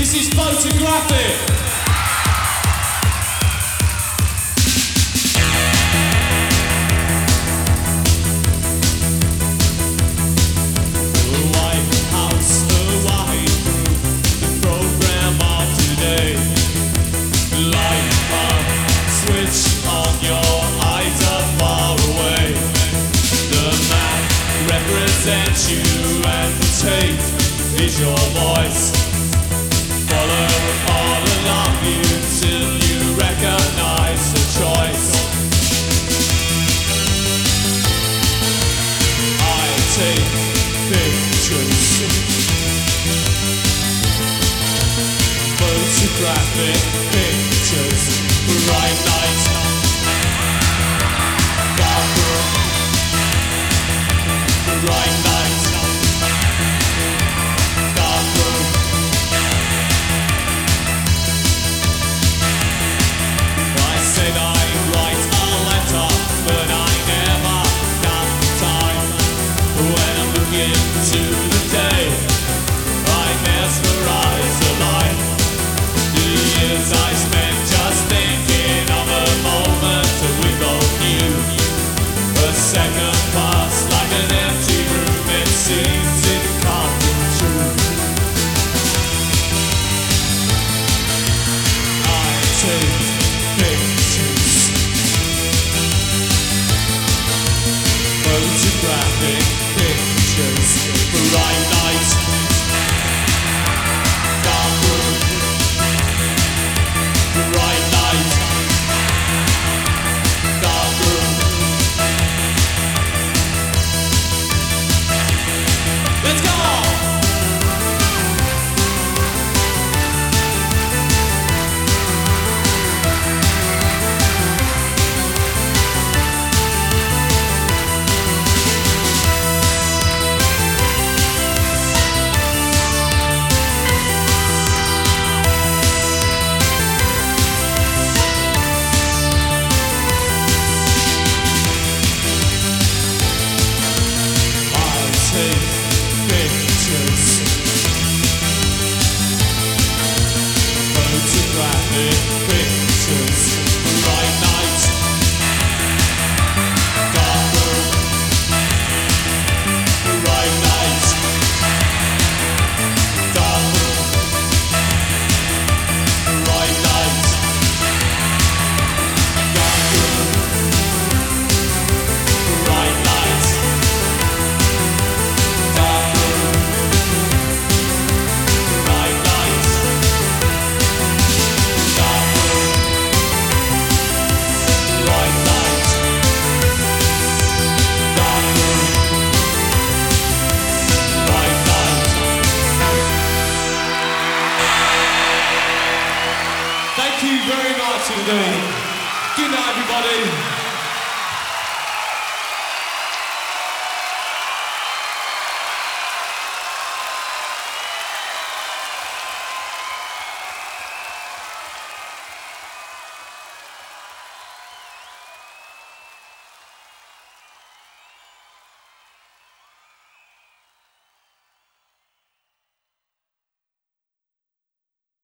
This is Photographic. Represent you and the tape is your voice. Follow all along you till you recognize the choice. I take pictures, photographic pictures, bright lights, dark room. Bright lights, dark room. I said I'd write a letter, but I never got the time. When I'm looking to the day, I mesmerize the light. The years I spent just thinking of a moment we both knew. A second passed like an empty room, it seems it can't be true. I take pictures, photographic pictures, bright light, dark room, bright light, dark room. Let's go! Photographic pictures, bright night, dark room, bright night, dark room, bright night, dark room, bright night, dark room, bright night. Thank you very much indeed. Good night, everybody.